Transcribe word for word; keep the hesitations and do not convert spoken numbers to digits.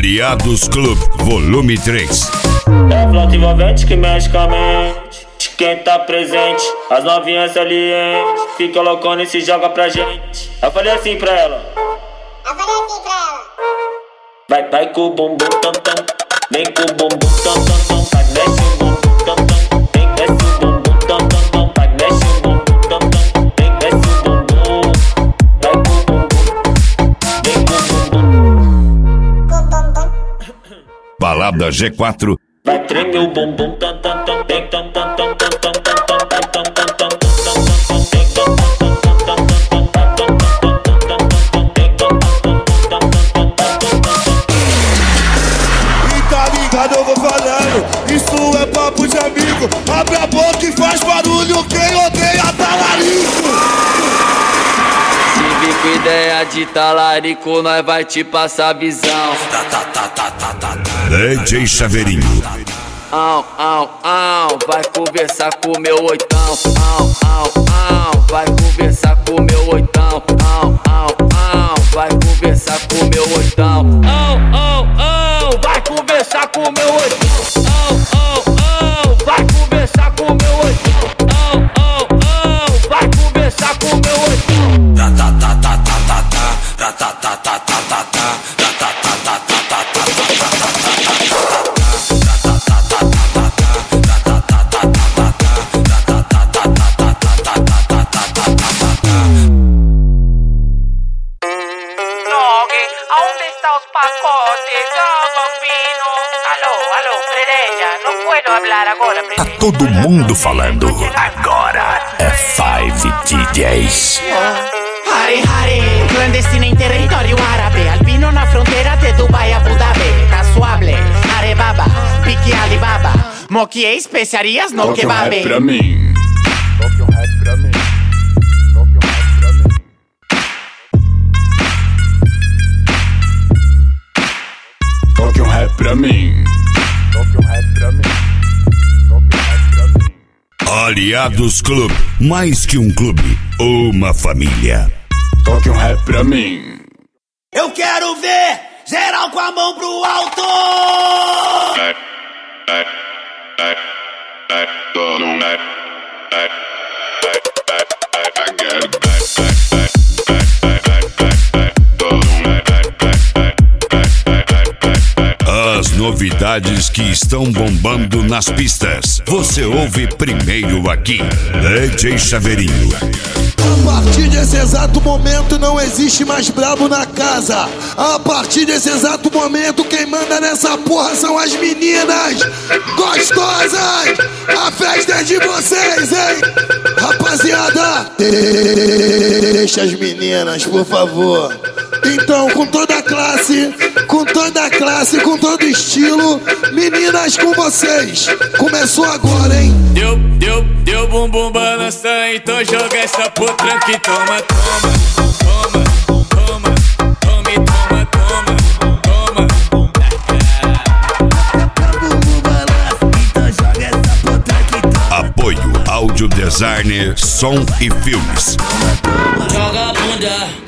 Aliados Club, volume três. É flauta envolvente que mexe com a mente de quem tá presente. As novinhas salientes fica loucona e se joga pra gente. Eu falei assim pra ela. Eu falei assim pra ela. Vai, vai com o bumbum tam tam. Vem com o bumbum tam tam tam. Vai, mexe o bumbum tam tam. Vem, desce o bumbum tam tam tam. Vai, mexe o bumbum tam tam. Vem, desce o bumbum. Vai com o bumbum. Vem com o bumbum. Com bumbum. Balada G quatro. Vai, treme o bumbum tam tam tam. Vem tam tam tam tam tam tam tam. Vai tam tam tam tam tam tam. Vem tam tam tam tam tam tam. Vai tam tam tam tam tam tam. Vem tam tam tam tam tam tam. E tá ligado, eu vou falando, isso é papo de amigo. Abre a boca e faz barulho, quem odeia talarico. Se vir com ideia de talarico, nós vai te passar visão. D J Chaveirinho. Au, au, au, vai conversar com meu oitão. Au, au, au, vai conversar com meu oitão. Au, au, au, vai conversar com meu oitão. Au, au, au, vai conversar com meu oitão. Au, au, au, vai conversar com meu oitão. Au, au, au, vai conversar com meu oitão. ¿Aonde está los pacotes? Todo fino. Aló, aló, Fredelia, não puedo hablar agora, Tá Fredelia. todo mundo falando. Agora é Five D Js. Hare Hare, clandestina em território árabe, albino na fronteira de Dubai a Abu Dhabi, casuable, arebaba, pique Alibaba, moque especiarias no Toque um kebab. rap pra mim. Toque um rap pra mim. Toque um rap pra mim. Toque um rap pra mim. Toque um rap pra mim. Aliados Club, mais que um clube, uma família. Toque um rap pra mim. Eu quero ver geral com a mão pro alto. As novidades que estão bombando nas pistas, você ouve primeiro aqui. D J Chaveirinho. A partir desse exato momento não existe mais brabo na casa. A partir desse exato momento quem manda nessa porra são as meninas gostosas. A festa é de vocês, hein? Rapaziada, deixa as meninas, por favor. Então, com toda a classe, com toda a classe, com todo estilo, meninas com vocês. Começou agora, hein? Deu, deu, deu bumbum balança, então joga essa potranca que toma, toma, toma, toma, tome, toma, toma, toma. Bumbum balança, então joga essa potranca e toma. Apoio Áudio Designer, Som e Filmes. Joga a bunda.